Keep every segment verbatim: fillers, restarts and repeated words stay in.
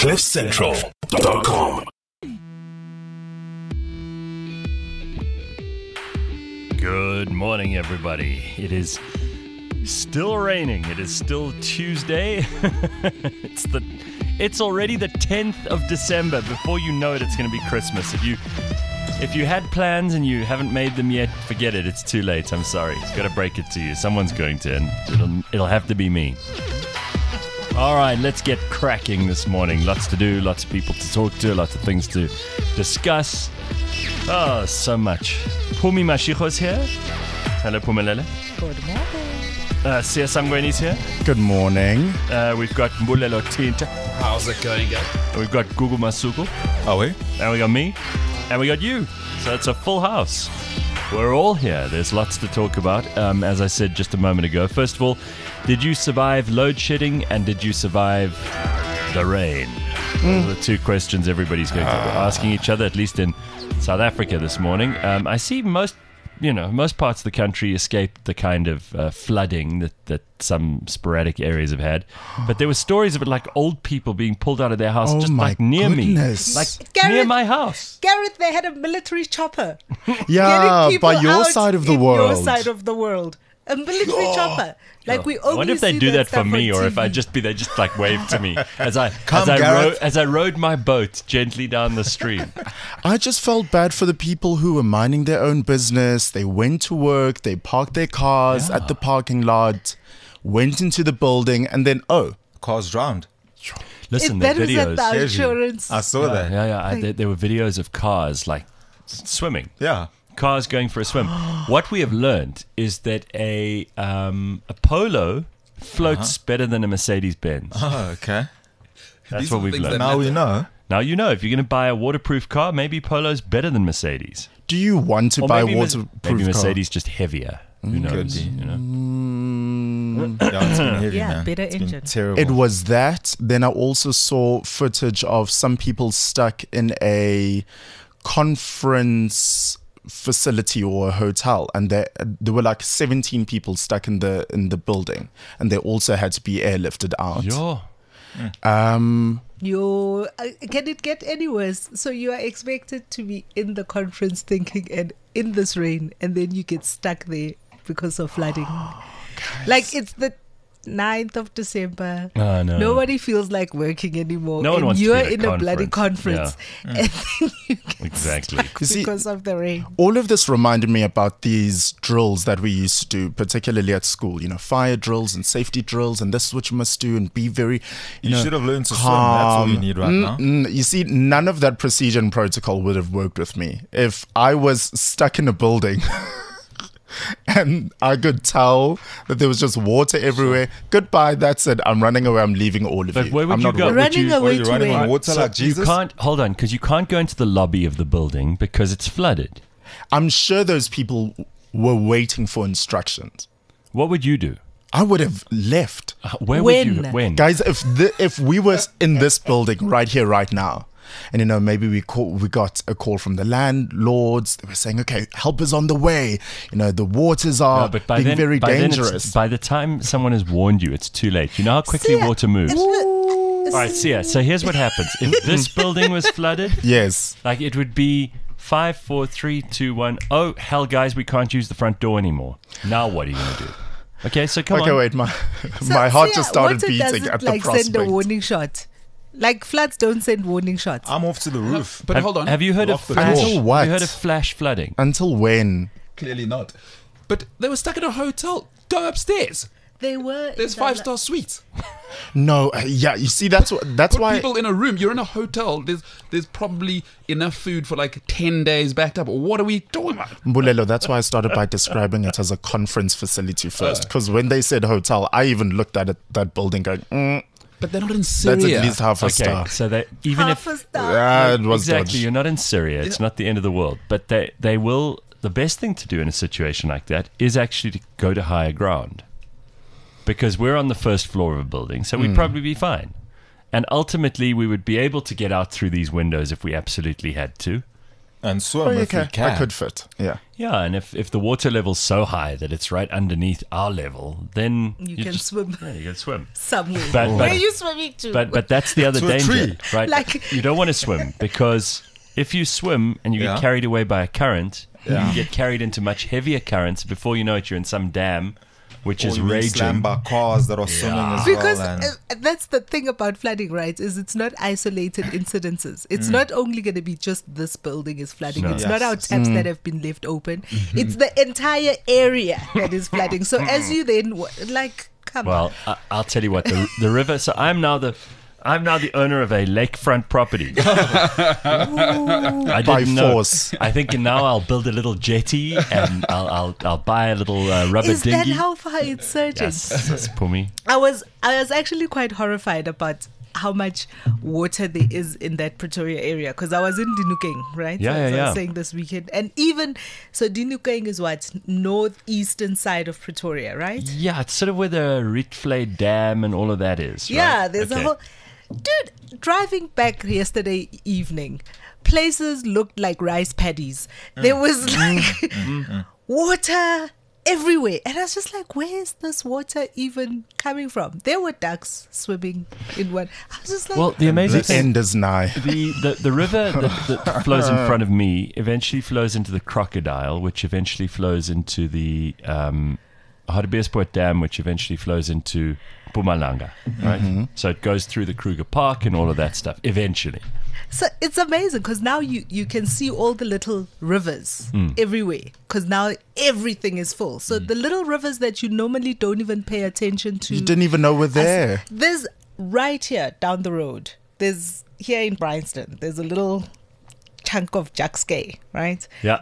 cliff central dot com. Good morning, everybody. It is still raining. It is still Tuesday. it's the it's already the tenth of December. Before you know it, it's going to be Christmas. If you if you had plans and you haven't made them yet, forget it. It's too late. I'm sorry. Got to break it to you. Someone's going to, and it'll it'll have to be me. All right, let's get cracking this morning. Lots to do, lots of people to talk to, lots of things to discuss. Oh, so much. Pumi Mashiko's here. Hello, Pumelele. Good morning. Uh, Sia Sangweni's here. Good morning. Uh, we've got Mbulelo Tinta. How's it going, guys? And we've got Gugu Masuku. Are we? And we got me. And we got you. So it's a full house. We're all here. There's lots to talk about. Um, as I said just a moment ago. First of all, did you survive load shedding and did you survive the rain? Mm. Those are the two questions everybody's going to be asking each other, at least in South Africa this morning. Um, I see most, you know, most parts of the country escaped the kind of uh, flooding that, that some sporadic areas have had. But there were stories of it, like old people being pulled out of their house oh just my like near goodness. me. Like Gareth, near my house. Gareth, they had a military chopper. Yeah, Getting by people your out side of the in world. Your side of the world. A military chopper. Like we only I wonder if they see do that for stuff me, on or if T V. I just be they just like wave to me as I Come, as I Gareth. rode as I rode my boat gently down the stream. I just felt bad for the people who were minding their own business. They went to work, they parked their cars Yeah. at the parking lot, went into the building, and then, oh, Car's drowned. Listen, If the that was at videos. the Seriously. insurance. I saw Yeah, that. yeah, yeah. I, there, there were videos of cars like swimming. Yeah. Cars going for a swim. What we have learned is that a um, a Polo floats better than a Mercedes Benz. Oh, okay. That's These what are we've things learned. that Now we know. Now you know if you're going to buy a waterproof car, maybe Polo's better than Mercedes. do you want to Or buy a maybe, Mes- waterproof maybe car? Mercedes just heavier. Who knows? Could be. You know. Mm, Yeah, it's been heavy, Yeah, man. better It's been engine. terrible. It was that. Then I also saw footage of some people stuck in a conference facility or a hotel, and there there were like seventeen people stuck in the in the building, and they also had to be airlifted out. Yeah. Um, You uh, can it get any worse? So you are expected to be in the conference thinking and in this rain, and then you get stuck there because of flooding. Like it's the ninth of December. Oh, no. Nobody feels like working anymore. No one and wants to you're be at in a a bloody conference. conference. And then you get Exactly. stuck You see- because of the rain. all of this reminded me about these drills that we used to do, particularly at school. You know, fire drills and safety drills, and this is what you must do, and be very. You, You know, should have learned to swim. That's all you calm. need right now. Mm, you see, none of that procedure and protocol would have worked with me if I was stuck in a building. And I could tell that there was just water everywhere. Goodbye, that's it. I'm running away. I'm leaving all of But you. where would I'm you not go? worried. Would Running you- away What, are you to running where? on water So like Jesus? You can't hold on because you can't go into the lobby of the building because it's flooded. I'm sure those people were waiting for instructions. What would you do? I would have left. Uh, Where When? would you? When? Guys, if the, if we were in this building right here, right now, and you know, maybe we call, we got a call from the landlords. They were saying, "Okay, help is on the way." You know, the waters are No, but by being then, very by then it's- dangerous. by the time someone has warned you, it's too late. You know how quickly Sia, water moves. if the- All right, Sia. So here's what happens: if this building was flooded, yes. like it would be five, four, three, two, one. Oh hell, guys, we can't use the front door anymore. Now what are you gonna do? Okay, so come Okay, on. wait. My So, my heart Sia, just started water beating doesn't, at the like prospect. send a warning shot. Like floods don't send warning shots. I'm off to the roof. But have, hold on. Have you heard Lock of the flash? door. Until what? Have you heard of flash flooding? Until when? Clearly not. But they were stuck in a hotel. Go upstairs. They were. There's in the- five star suites. No, uh, yeah. You see, that's what. That's Put why. people in a room. You're in a hotel. There's there's probably enough food for like ten days backed up. What are we talking about? Mbulelo, that's why I started by describing it as a conference facility first. Because when they said hotel, I even looked at it, that building going, mm, But they're not in Syria. that's at least half a Okay, star. so that even half if a star. Yeah, it was exactly, dodge. you're not in Syria. It's not the end of the world. But they they will. The best thing to do in a situation like that is actually to go to higher ground, because we're on the first floor of a building, so we'd probably be fine. And ultimately, we would be able to get out through these windows if we absolutely had to. And swim Oh, if okay. you can. I could fit. Yeah. Yeah, and if, if the water level's so high that it's right underneath our level, then You can swim. Yeah, you can swim. Somewhere. But- but- Where are you swimming to? But but that's the other To a danger, tree. right? Like- You don't want to swim because if you swim and you Yeah. get carried away by a current, Yeah. you get carried into much heavier currents. Before you know it, you're in some dam, which Or is you being raging. slammed by cars that are swimming as because well. And uh, that's the thing about flooding, right? Is it's not isolated incidences. It's not only going to be just this building is flooding. No. It's Yes. not our taps that have been left open. It's the entire area that is flooding. So as you then w- like, come Well, on. I, I'll tell you what the the river. So I'm now the. I'm now the owner of a lakefront property. I By didn't know. force. I think now I'll build a little jetty and I'll I'll, I'll buy a little uh, rubber Is that dinghy. how far it's surging? Yes, that's Pumi. I was I was actually quite horrified about how much water there is in that Pretoria area because I was in Dinukeng, right? Yeah, so, yeah, so I yeah. was saying this weekend, and even so, Dinukeng is what northeastern side of Pretoria, right? Yeah, it's sort of where the Rietvlei Dam and all of that is. Right? Yeah, there's Okay. a whole dude driving back yesterday evening. Places looked like rice paddies. There was like water everywhere, and I was just like, "Where is this water even coming from?" There were ducks swimming in one. I was just like, Well, the amazing The thing. end is nigh. The, the, the river that, that flows in front of me eventually flows into the Crocodile, which eventually flows into the um, Hartbeespoort Dam, which eventually flows into Mpumalanga, right? So it goes through the Kruger Park and all of that stuff eventually. so it's amazing because now you you can see all the little rivers Hmm. everywhere because now everything is full. So the little rivers that you normally don't even pay attention to. You didn't even know we're there. There's right here down the road. There's here in Bryanston. There's a little chunk of Jackskay, right? Yeah.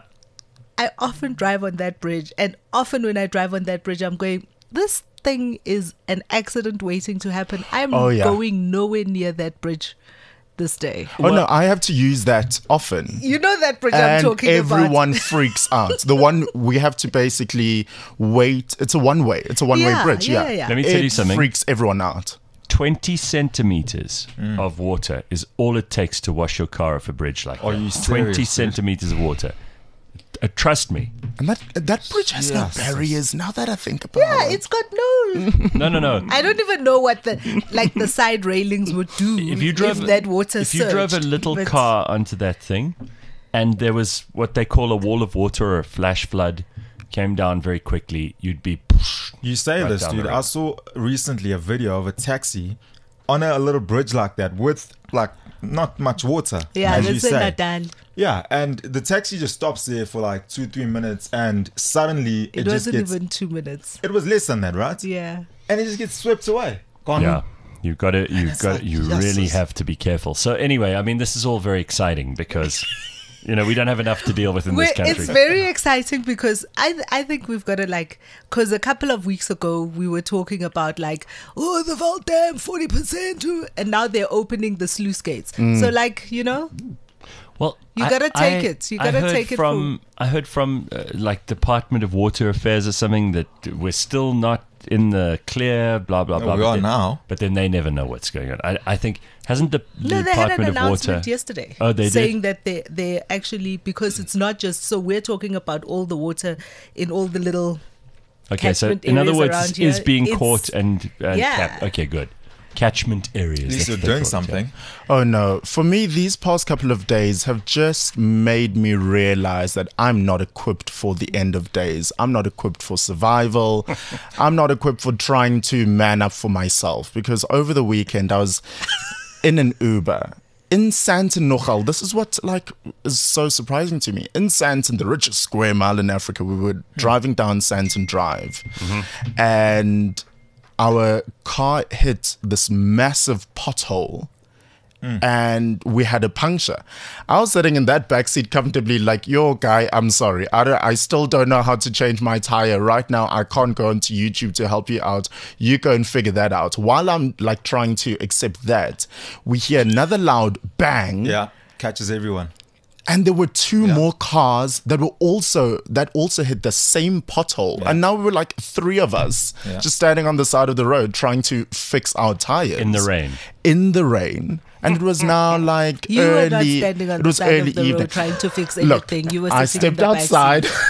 I often drive on that bridge, and often when I drive on that bridge, I'm going, this thing is an accident waiting to happen. I'm Oh, yeah. going nowhere near that bridge this day. Oh no, I have to use that often. You know that bridge I'm And talking everyone about. freaks out. The one we have to basically wait. It's a one way. It's a one way Yeah, bridge. yeah, Yeah. yeah. Let me tell it you something. freaks everyone out. twenty centimeters of water is all it takes to wash your car off a bridge like Are that. you twenty serious, dude? centimeters of water. Uh, trust me. And that that bridge has no Yes. barriers. Now that I think about Yeah, it. it's got no. No, no, no. I don't even know what the like the side railings would do If you drove that water if you drove a surged, little but- car onto that thing, and there was what they call a wall of water or a flash flood, came down very quickly, you'd be. you say Right this, down the dude. road. I saw recently a video of a taxi on a, little bridge like that with like not much water. Yeah, as you that's in say. Natal. Yeah, and the taxi just stops there for like two, three minutes, and suddenly it, It just wasn't gets. even two minutes. It was less than that, right? Yeah. And it just gets swept away. Gone. Yeah, you've got to. You've it's got. like, you yes, really yes. have to be careful. So anyway, I mean, this is all very exciting because, you know, we don't have enough to deal with in this We're- country. it's very exciting because I I think we've got to like because a couple of weeks ago we were talking about like oh the Val Dam forty percent and now they're opening the sluice gates. So like you know Well, You I- gotta take I- it. You I gotta heard take it from. I heard from uh, like Department of Water Affairs or something that we're still not in the clear. Blah blah No, blah. we but are then- now. but then they never know what's going on. I, I think hasn't the, the no they had Department an of announcement Water yesterday Oh, they saying did. that they they actually because it's not just so we're talking about all the water in all the little Okay, so catchment in other areas words, around it is here. being It's- caught and, and Yeah. capped. Okay, good. Catchment areas. At that's least you're what they doing call it, yeah. something. Oh no. For me, these past couple of days have just made me realize that I'm not equipped for the end of days. I'm not equipped for survival. I'm not equipped for trying to man up for myself because over the weekend I was in an Uber in Sandton Nogal. This is what like is so surprising to me. In Sandton, the richest square mile in Africa, we were driving down Sandton Drive and our car hit this massive pothole and we had a puncture. I was sitting in that back seat comfortably like, yo, guy, I'm sorry. I, don't, I still don't know how to change my tire. Right now, I can't go onto YouTube to help you out. You go and figure that out. While I'm like trying to accept that, we hear another loud bang. Yeah, catches everyone. And there were two Yeah. more cars that were also that also hit the same pothole. Yeah. And now we were like three of us Yeah. just standing on the side of the road trying to fix our tires. In the rain. In the rain. and it was now like You early. were not standing on it the was side early of the evening. road trying to fix Look, anything. You were I sitting in stepped the back outside. seat.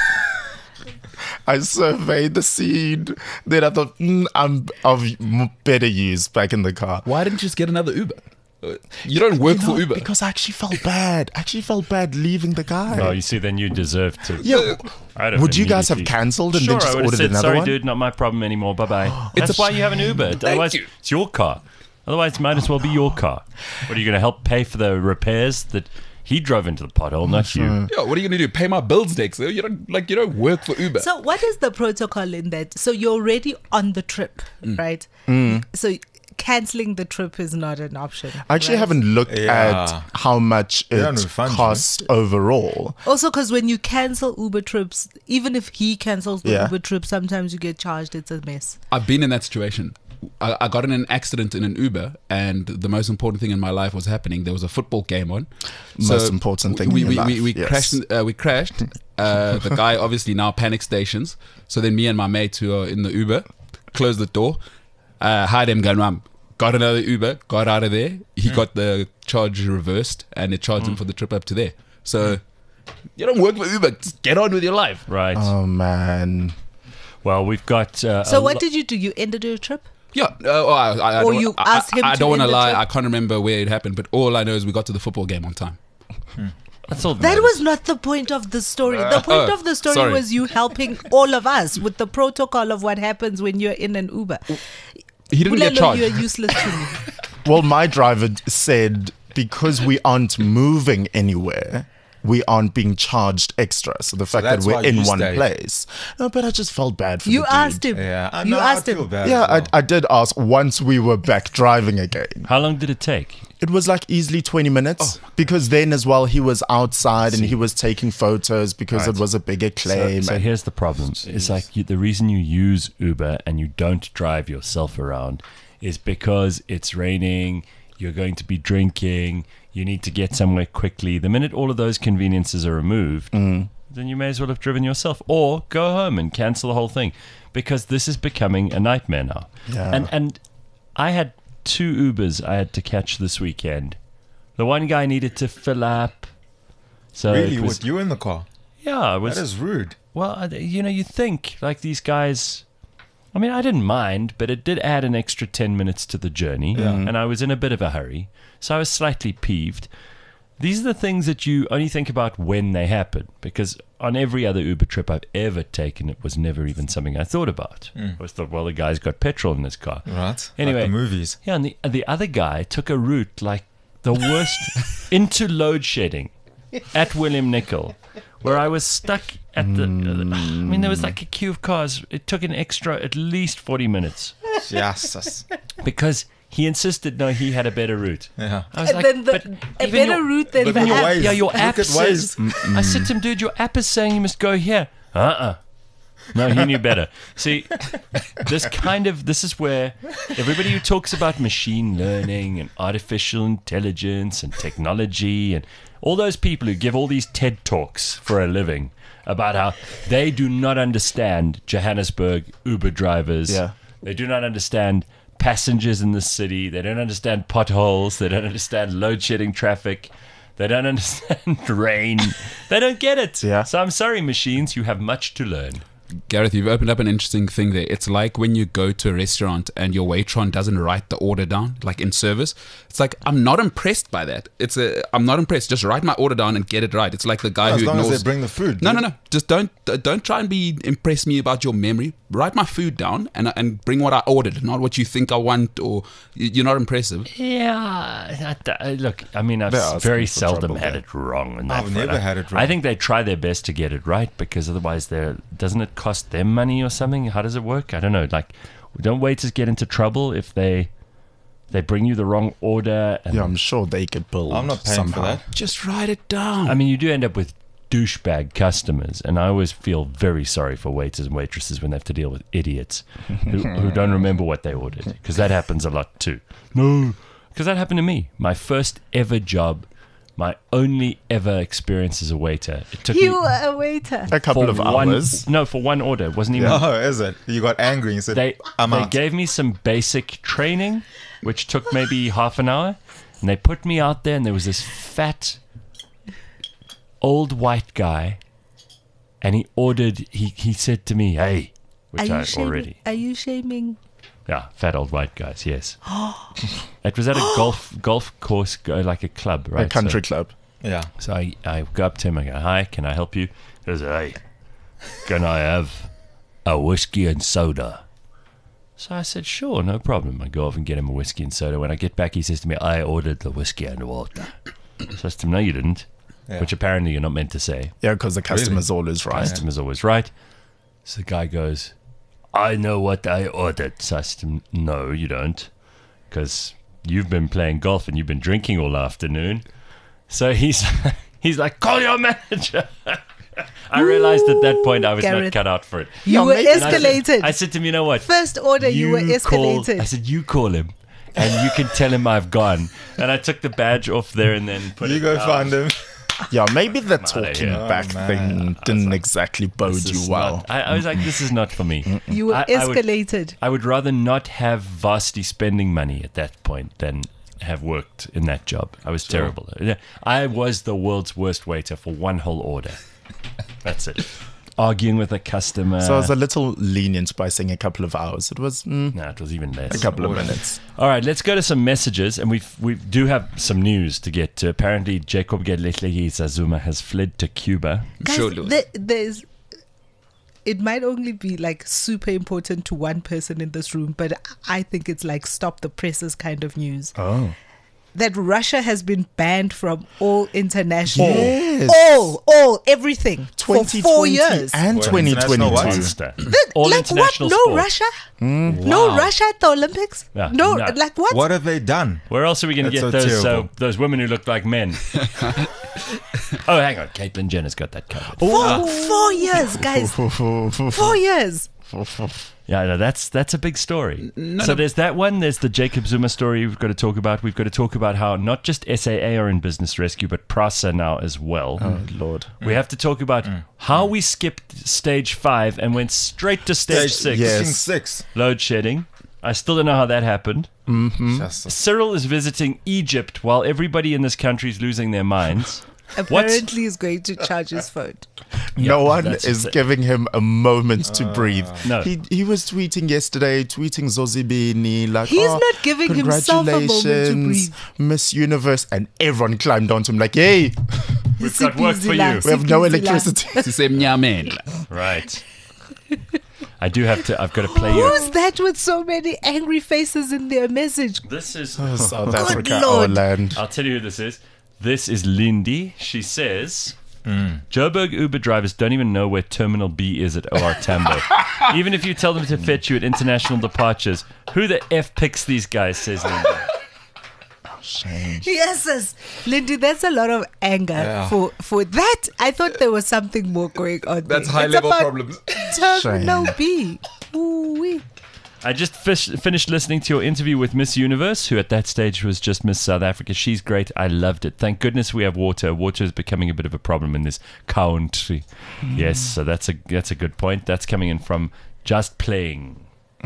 I surveyed the scene. Then I thought, mm, I'm of m- better use back in the car. Why didn't you just get another Uber? Uh, You don't work You know, for Uber. because I actually felt bad. I actually felt bad leaving the guy. Oh, you see, then you deserve to. yeah. I'd have Would you guys have immediately- cancelled and Sure, then just I would have ordered said, another sorry, one? dude, not my problem anymore. Bye bye. It's That's a- why you have an Uber. Otherwise, you. it's your car. Otherwise, it might as well be your car. What are you going to help pay for the repairs that he drove into the pothole, not you? Yeah, what are you gonna do? Pay my bills next? You don't like you don't work for Uber. So, what is the protocol in that? So, you're already on the trip, Mm. right? So, canceling the trip is not an option. I actually right? haven't looked Yeah. at how much They don't it refund you. cost overall. Also, because when you cancel Uber trips, even if he cancels the Yeah. Uber trip, sometimes you get charged. It's a mess. I've been in that situation. I, I got in an accident in an Uber, and the most important thing in my life was happening. There was a football game on. Most important thing we, in we, your we, life, we yes. crashed. Uh, we crashed. Uh, the guy obviously now panic stations. So then me and my mate who are in the Uber closed the door. Uh, hired him, going, "Mum, got another Uber, got out of there. He got the charge reversed, and it charged him for the trip up to there. So you don't work for Uber. Just get on with your life. Right. Oh, man. Well, we've got. Uh, So, a what lo- did you do? You ended your trip? Yeah. Uh, oh, I, I, I Or don't- you I- asked him I, I to don't want to end the lie. trip? I can't remember where it happened, but all I know is we got to the football game on time. That's all. That matters. was not the point of the story. The point oh, of the story sorry. was you helping all of us with the protocol of what happens when you're in an Uber. He didn't get Bulalo, charged. you're useless to me. Well, my driver said because we aren't moving anywhere, we aren't being charged extra. So the fact that that's we're why in you one stayed. place. No, but I just felt bad for You the dude. asked him. Yeah, I You know. asked I feel him. bad. Yeah, as well. I, I did ask once we were back driving again. How long did it take? It was like easily twenty minutes because then as well he was outside and he was taking photos because it was a bigger So, claim. so and- here's the problem. It's like you, the reason you use Uber and you don't drive yourself around is because it's raining, you're going to be drinking, you need to get somewhere quickly. The minute all of those conveniences are removed, then you may as well have driven yourself or go home and cancel the whole thing because this is becoming a nightmare now. Yeah. And and I had two Ubers I had to catch this weekend. The one guy needed to fill up. So Really, it was, with you in the car? yeah, it was That is rude. well, I- you know, you think like these guys. I mean, I didn't mind, but it did add an extra ten minutes to the journey, and I was in a bit of a hurry, so I was slightly peeved. These are the things that you only think about when they happen, because on every other Uber trip I've ever taken, it was never even something I thought about. I was thought, well, the guy's got petrol in his car. Right. Anyway. Like the movies. Yeah, and the, the other guy took a route like the worst into load shedding at William Nicol, where I was stuck at the. I mean, there was like a queue of cars. It took an extra at least forty minutes Yes. because he insisted no, he had a better route. Yeah. I was And like, then the, but a even better your- route than but the then your app. Waze- yeah, your Look app at says. Waze. I said to him, dude, your app is saying you must go here. Uh uh No, he knew better. See, this kind of this is where everybody who talks about machine learning and artificial intelligence and technology and all those people who give all these TED Talks for a living about how they do not understand Johannesburg Uber drivers. Yeah. They do not understand passengers in the city. They don't understand potholes. They don't understand load shedding traffic. They don't understand rain. They don't get it. Yeah. So I'm sorry, machines. You have much to learn. Gareth, you've opened up an interesting thing there. It's like when you go to a restaurant and your waitron doesn't write the order down, like in service. It's like, I'm not impressed by that. It's a, I'm not impressed. Just write my order down and get it right. It's like the guy As who long as ignores. they bring the food. no, dude. no, no. Just don't, don't try and be impress me about your memory. Write my food down and and bring what I ordered, not what you think I want, or y- you're not impressive. Yeah. I- I- look, I mean, I've They're s- asking very for seldom trouble had there. it wrong. In that I've front. never I- had it I wrong. think they try their best to get it right because otherwise, they're doesn't it cost them money or something? How does it work? I don't know. Like, don't waiters get into trouble if they they bring you the wrong order? And yeah, I'm sure they could build. I'm not paying somehow. for that. Just write it down. I mean, you do end up with douchebag customers, and I always feel very sorry for waiters and waitresses when they have to deal with idiots who, who don't remember what they ordered, because that happens a lot too. No, because that happened to me. My first ever job, my only ever experience as a waiter. It took You me were a waiter. A couple for of one, hours. No, for one order. It wasn't even. Oh, is it? You got angry and said, They I'm they out. gave me some basic training, which took maybe half an hour. And they put me out there, and there was this fat, old white guy, and he ordered, he, he said to me, hey, which Are I you shaming, already, Are you shaming? yeah, fat old white guys, yes. It was at a golf golf course, uh, like a club, right? A country So, club. Yeah. so I, I go up to him, I go, hi, can I help you? He goes, hey, can I have a whiskey and soda? So I said, sure, no problem. I go off and get him a whiskey and soda. When I get back, he says to me, I ordered the whiskey and water. So I said to him, no, you didn't, Yeah. which apparently you're not meant to say. Yeah, because the customer's always right. Customer's always right. So the guy goes, I know what I ordered. So I said to him, no, you don't, because you've been playing golf and you've been drinking all afternoon. So he's he's like, call your manager. I realized at that point I was not Gareth. cut out for it. You Yeah, were maybe- And I said- escalated. I said to him, you know what? First order, you, were call- escalated. I said, you call him, and you can tell him I've gone. And I took the badge off there and then put You it go down. find him. Yeah, maybe the outta talking here. back Oh, man. thing didn't exactly bode This you is well. not- I, I was like, this is not for me. you were I- I would- escalated. I would rather not have vastly spending money at that point than have worked in that job. I was terrible. I was the world's worst waiter for one whole order. That's it. Arguing with a customer. So I was a little lenient by saying a couple of hours. It was mm, no, it was even less. a couple of minutes. All right, let's go to some messages, and we we do have some news to get to. Apparently, Jacob Gedletlegi Zuma has fled to Cuba. Guys, Sure, Louis. there- there's. It might only be like super important to one person in this room, but I think it's like stop the presses kind of news. Oh. That Russia has been banned from all international, Yes. all, all, everything for four years. and What, twenty international what? twenty-two. Monster. Th- All like international what? No sport. Russia? Mm. No Wow. Russia at the Olympics? Yeah, no, no. like what? What have they done? Where else are we going to get That's so those uh, terrible. those women who look like men? Oh, hang on, Caitlyn Jenner's got that covered. Four, four years, guys. Four years. Yeah, no, that's that's a big story. none so of- there's that one. There's the Jacob Zuma story we've got to talk about. We've got to talk about how not just S A A are in business rescue, but PRASA now as well. Oh, Lord. We have to talk about how we skipped stage five and went straight to stage, six. yes. King six. Load shedding. I still don't know how that happened. Just- Cyril is visiting Egypt while everybody in this country is losing their minds. Apparently, he's going to charge his phone. No Yeah, one that's is it. giving him a moment to breathe. No. He he was tweeting yesterday, tweeting Zozibini like, He's oh, not giving himself a moment to congratulations, breathe. Miss Universe, and everyone climbed onto him like, hey, We've got work for you. we have no electricity. Right. I do have to. I've got to play you. Who's that with so many angry faces in their message? This is. Oh, South Africa, Lord. our land. I'll tell you who this is. This is Lindy. She says, Joburg Uber drivers don't even know where Terminal B is at O R Tambo. Even if you tell them to fetch you at international departures, who the F picks these guys, says Lindy. Shame. Yes, yes. Lindy, that's a lot of anger Yeah. for for that. I thought there was something more going on. That's there. high It's level about problems. Terminal B. Ooh-wee. I just fish, finished listening to your interview with Miss Universe, who at that stage was just Miss South Africa. She's great. I loved it. Thank goodness we have water. Water is becoming a bit of a problem in this country. Yes, so that's a that's a good point. That's coming in from Just Playing.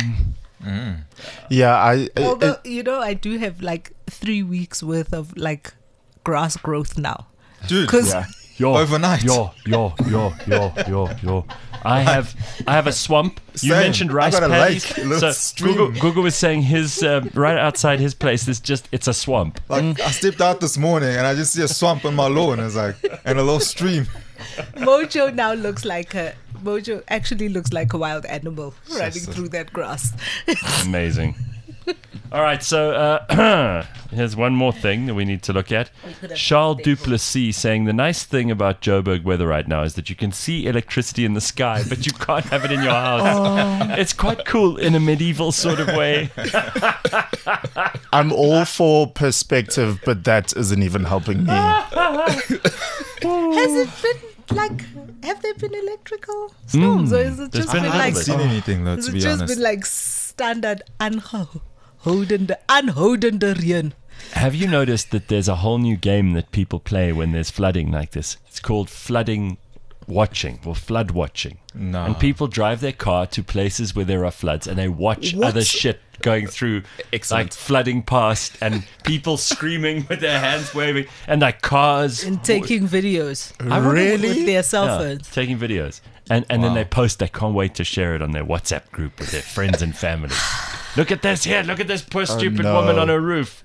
Yeah, I. I- Although, you know, I do have like three weeks worth of like grass growth now. Dude, Because yeah. Yo, Overnight. Yo, yo, yo, yo, yo, yo. I have I have a swamp. You Same. mentioned I rice got a paddies. lake, a little So stream. Google, Google was saying his uh, right outside his place. There's just it's a swamp. like I stepped out this morning and I just see a swamp on my lawn. It's like and a little stream. Mojo now looks like a Mojo actually looks like a wild animal running so- through that grass. Amazing. All right, so uh, here's one more thing that we need to look at. Charles Duplessis saying the nice thing about Joburg weather right now is that you can see electricity in the sky, but you can't have it in your house. It's quite cool in a medieval sort of way. I'm all for perspective, but that isn't even helping me. Has it been like? Have there been electrical storms, or is it there's just been been, a I like? haven't seen anything though, Has to it be just honest. been like standard unhoudende, unhoudende reën? Have you noticed that there's a whole new game that people play when there's flooding like this? It's called flooding watching or flood watching. No. And people drive their car to places where there are floods and they watch What? other shit going through, Excellent. like flooding past, and people screaming with their hands waving, and like cars And taking videos I wonder with Really? their cell yeah, phones. taking videos, and and then Wow. they post. They can't wait to share it on their WhatsApp group with their friends and family. Look at this here. Look at this poor stupid no. woman on her roof.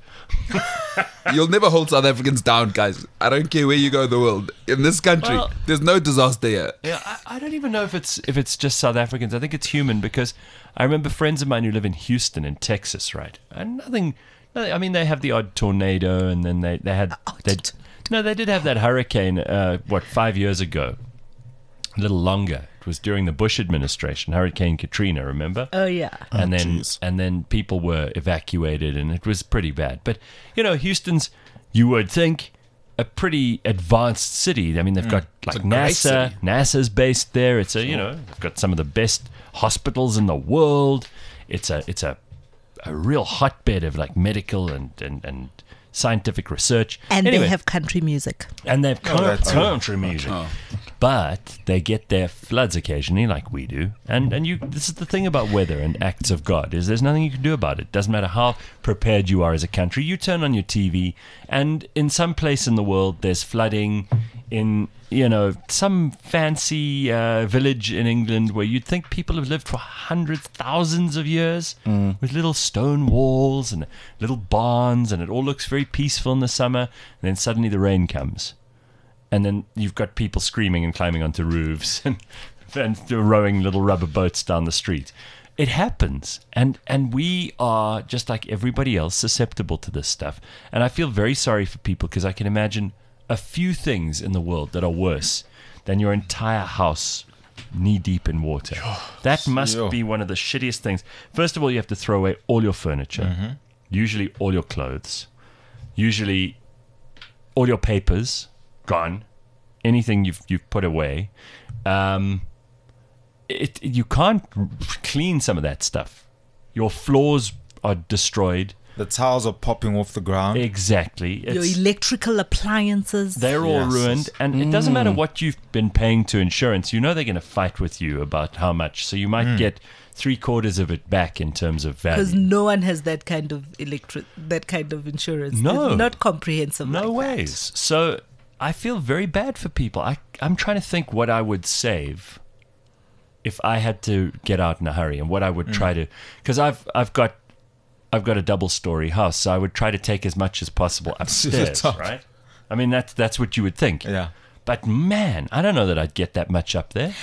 You'll never hold South Africans down, guys. I don't care where you go in the world. In this country, Well- there's no disaster here. Yeah, I, I don't even know if it's if it's just South Africans. I think it's human because I remember friends of mine who live in Houston in Texas, right? And nothing. nothing I mean, they have the odd tornado, and then they they had they no, they did have that hurricane. Uh, what five years ago? A little longer. It was during the Bush administration, Hurricane Katrina. Remember? Oh yeah. and Oh, then jeez. and then people were evacuated, and it was pretty bad. But you know, Houston's, you would think, a pretty advanced city. I mean, they've got like a great NASA. city. NASA's based there. It's a you know, they've got some of the best hospitals in the world. It's a it's a a real hotbed of like medical and and, and scientific research. And Anyway, they have country music. and they've Oh, that's- country music, Oh. but they get their floods occasionally, like we do. And and you, this is the thing about weather and acts of God is there's nothing you can do about it. Doesn't matter how prepared you are as a country. You turn on your T V, and in some place in the world, there's flooding. In you know some fancy uh, village in England where you'd think people have lived for hundreds, thousands of years, with little stone walls and little barns, and it all looks very peaceful in the summer. And then suddenly the rain comes. And then you've got people screaming and climbing onto roofs and, and rowing little rubber boats down the street. It happens. And and we are, just like everybody else, susceptible to this stuff. And I feel very sorry for people because I can imagine a few things in the world that are worse than your entire house knee deep in water. That must Yo. be one of the shittiest things. First of all, you have to throw away all your furniture, usually all your clothes, usually all your papers gone, anything you've you've put away. Um, it you can't clean some of that stuff. Your floors are destroyed. The tiles are popping off the ground. Exactly. Your It's, electrical appliances. they're all Yes. ruined, and it doesn't matter what you've been paying to insurance. You know they're going to fight with you about how much, so you might get three quarters of it back in terms of Because value. no one has that kind of electric, that kind of insurance. No. It's not comprehensive. No like that. ways. So I feel very bad for people. I, I'm trying to think what I would save if I had to get out in a hurry, and what I would try to, because I've I've got I've got a double story house, so I would try to take as much as possible upstairs, top. right? I mean that's that's what you would think. Yeah. But man, I don't know that I'd get that much up there.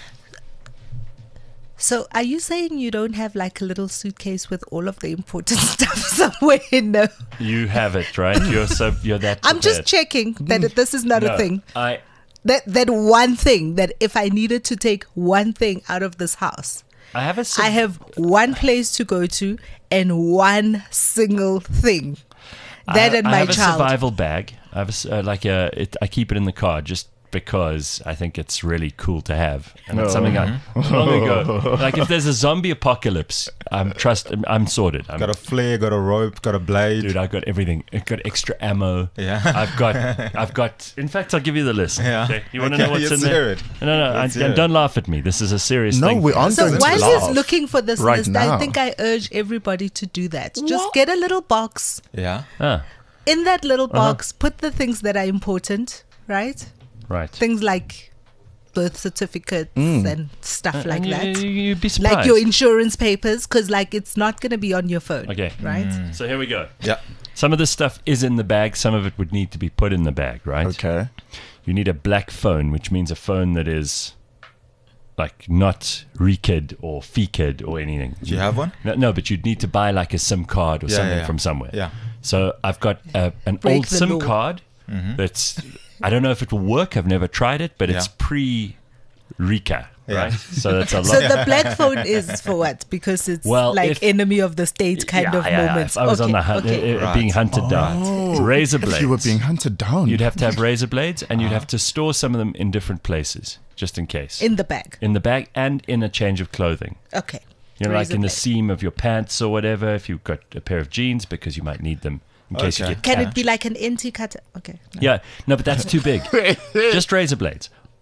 So, are you saying you don't have like a little suitcase with all of the important stuff somewhere? No. You have it, right? You're so you're that. I'm just prepared. checking that it- this is not No, a thing. I That that one thing that if I needed to take one thing out of this house, I have a. sub- I have one place to go to and one single thing. That I, and I my have child. a survival bag. I have a, s- uh, like a. It, I keep it in the car just because I think it's really cool to have, and it's something I long ago. Like if there's a zombie apocalypse, I'm trust. I'm sorted. I'm, Got a flare, got a rope, got a blade. dude, I've got everything. I've got extra ammo. Yeah. I've got. I've got. In fact, I'll give you the list. Yeah. Okay? You want to Okay, know what's let's in there? hear it. No, no. I, Let's hear and it. don't laugh at me. This is a serious No, thing. we aren't So going while to he's laugh. looking for this right list, now. I think I urge everybody to do that. Just get a little box. Yeah. Ah, In that little Uh-huh. box, put the things that are important, right? right. Things like birth certificates and stuff like And you, that. you- You'd be surprised. Like your insurance papers, because like it's not going to be on your phone. Okay. Right? So here we go. Yeah. Some of this stuff is in the bag. Some of it would need to be put in the bag, right? Okay. You need a black phone, which means a phone that is like not rekid or fekid or anything. Do you have one? No, no, but you'd need to buy like a SIM card or Yeah, something yeah, yeah. from somewhere. Yeah. So I've got a, an Break old the SIM law. card that's, I don't know if it will work. I've never tried it, but it's Yeah. pre Rika, Yeah. right? So that's a lot. So the black phone is for what? Because it's Well, like if- enemy of the state kind Yeah, of yeah, yeah. moments. If I was on Okay, the hunt, okay. uh, uh, being hunted down. Razor blades. If you were being hunted down. You'd have to have razor blades, and you'd have to store some of them in different places, just in case. In the bag. in the bag and in a change of clothing. Okay. You know, like Razor in the blade. seam of your pants or whatever, if you've got a pair of jeans, because you might need them in case Okay. you get Can catched. it be like an N T cutter? Okay. Yeah, no, but that's too big. Just razor blades.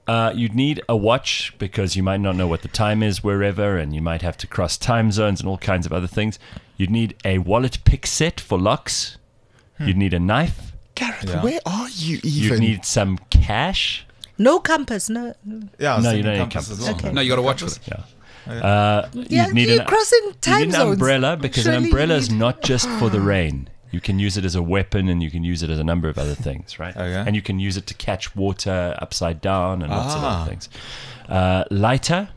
Uh, you'd need a watch because you might not know what the time is wherever, and you might have to cross time zones and all kinds of other things. You'd need a wallet pick set for locks. You'd need a knife. Gareth, Yeah. where are you even? You'd need some cash. No compass, no. Yeah, I was No, thinking you don't need compass compass. as well. Okay. No, you got to watch with it. Yeah. Uh, Yeah, you'd need you're an, crossing time you need an zones. umbrella because an Surely umbrella you is need- not just for the rain. You can use it as a weapon, and you can use it as a number of other things, right? Okay. And you can use it to catch water upside down and lots of Ah. other things. Uh, lighter.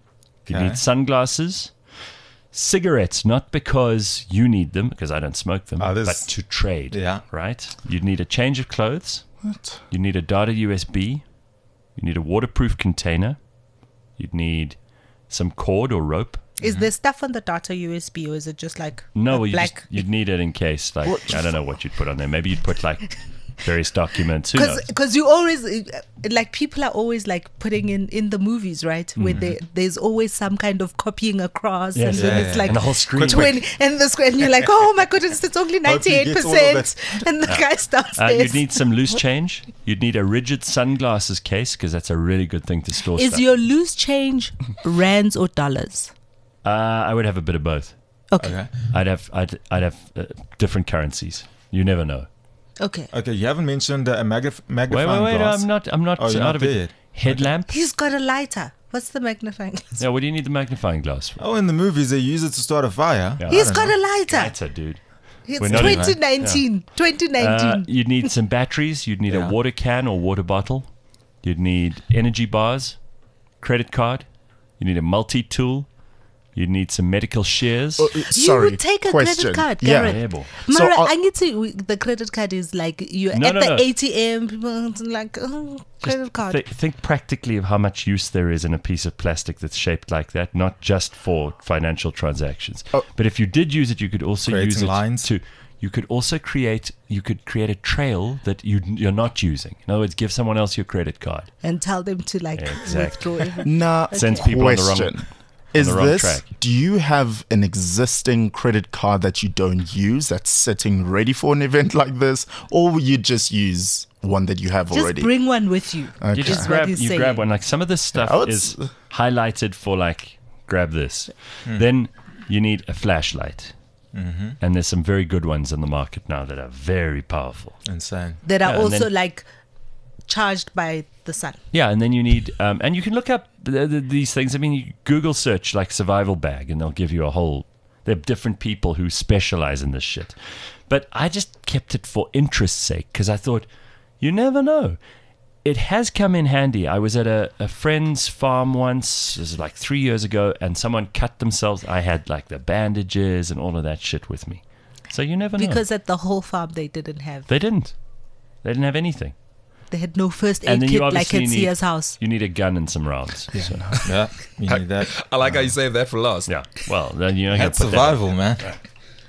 You Okay. need sunglasses. Cigarettes, not because you need them, because I don't smoke them, Ah, this- but to trade. Yeah. Right? You'd need a change of clothes. What? You need a data U S B. You need a waterproof container. You'd need some cord or rope. Is there stuff on the data U S B, or is it just like No, a well, you black? just, you'd need it in case, like, I don't know what you'd put on there. Maybe you'd put, like, various documents. Who knows? Because you always uh, like people are always like putting in in the movies, right, where they, there's always some kind of copying across, Mm-hmm. Yes. and then Yeah, it's yeah. like And the whole screen. twenty and the screen, and you're like, oh my goodness, it's only ninety eight gets all of percent, it. and the guy's Uh, downstairs. you'd need some loose change. You'd need a rigid sunglasses case because that's a really good thing to store Is stuff. your loose change rands or dollars? uh, I would have a bit of both. Okay, Okay. I'd have I'd I'd have uh, different currencies. You never know. okay. Okay, you haven't mentioned uh, a magnif- Wait, magnifying wait, wait! glass. I'm not. I'm not Oh, you're out not of it. there yet. Headlamp. He's got a lighter. What's the magnifying glass? Yeah. What do you need the magnifying glass for? Oh, in the movies they use it to start a fire. Yeah. He's I don't got know. a lighter. Lighter, dude. It's We're not in- twenty nineteen. twenty nineteen. Uh, you'd need some batteries. You'd need Yeah. a water can or water bottle. You'd need energy bars, credit card. You need a multi-tool. You'd need some medical shears. Uh, uh, You sorry. would take a question. credit card, Yeah. Gareth. Able. So, Mara, uh, I need to. The credit card is like you're No, at no, the no. A T M. People like oh, credit card. Th- think practically of how much use there is in a piece of plastic that's shaped like that, not just for financial transactions. Oh. But if you did use it, you could also Creating use it lines. to. You could also create. You could create a trail that you you're not using. In other words, give someone else your credit card. and tell them to like Exactly. withdraw everything. Nah, Sends people on the wrong- question. Is the wrong this, track. do you have an existing credit card that you don't use that's sitting ready for an event like this? Or will you just use one that you have Just already? bring one with you. Okay. You just Is what grab he's you saying. grab one. Like some of this stuff Yeah, it's- is highlighted for like grab this. Hmm. Then you need a flashlight. Mm-hmm. And there's some very good ones in the market now that are very powerful. Insane. That are Yeah, and also then- like charged by the sun. Yeah, and then you need, um, and you can look up the, the, these things. I mean, you Google search like survival bag, and they'll give you a whole. There are different people who specialize in this shit, but I just kept it for interest's sake because I thought, you never know. It has come in handy. I was at a, a friend's farm once, this is like three years ago, and someone cut themselves. I had like the bandages and all of that shit with me, so you never know. Because at the whole farm they didn't have. they didn't, they didn't have anything. They had no first And aid then you kit like obviously at need- Sia's house. You need a gun and some rounds. Yeah. So, Yeah, you need that. I like how you saved that for last. yeah. Well, then you're not going That's to put survival, man. that.